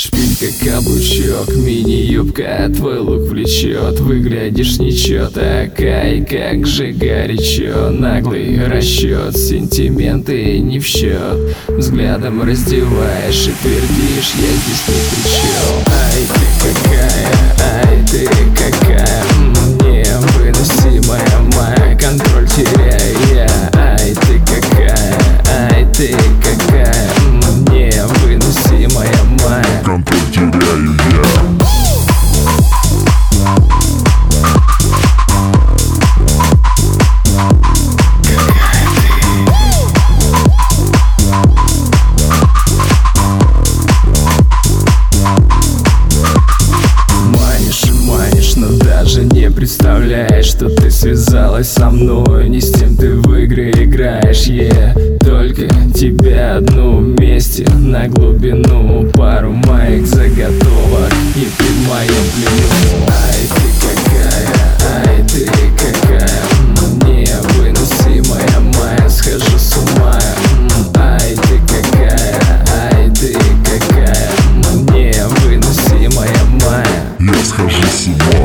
Шпилька, каблучок, мини-юбка, твой лук влечет. Выглядишь ничего, такая, как же горячо. Наглый расчет, сентименты не в счет. Взглядом раздеваешь и твердишь, я здесь ни при чем. Ай, ты какая, ай, ты какая, невыносимая, моя, контроль теряю я. Ай, ты какая, ай, ты какая, невыносимая, моя, контроль теряю я. Даже не представляешь, что ты связалась со мной. Не с тем ты в игры играешь, только тебя одну вместе на глубину. Пару моих заготовок, и ты в моем плену. Ай, ты какая, ай, ты какая, невыносимая, моя, схожу с ума. Ай, ты какая, ай, ты какая, невыносимая, моя, я схожу с ума.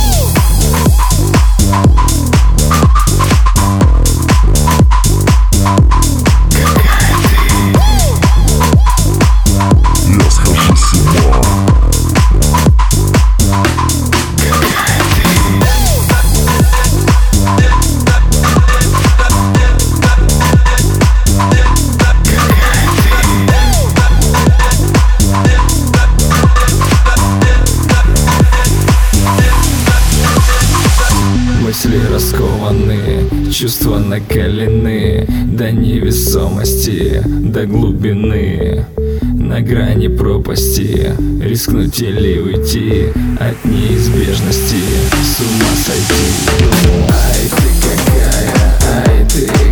мысли раскованы, чувства накалены до невесомости, до глубины. На грани пропасти, рискнуть или уйти от неизбежности, с ума сойти. Ай, ты какая, ай, ты